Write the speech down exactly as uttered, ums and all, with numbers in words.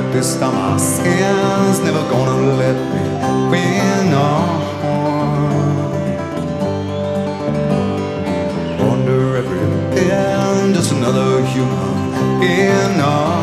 This time my skin's never gonna let me win on. Under every pin, just another human in on.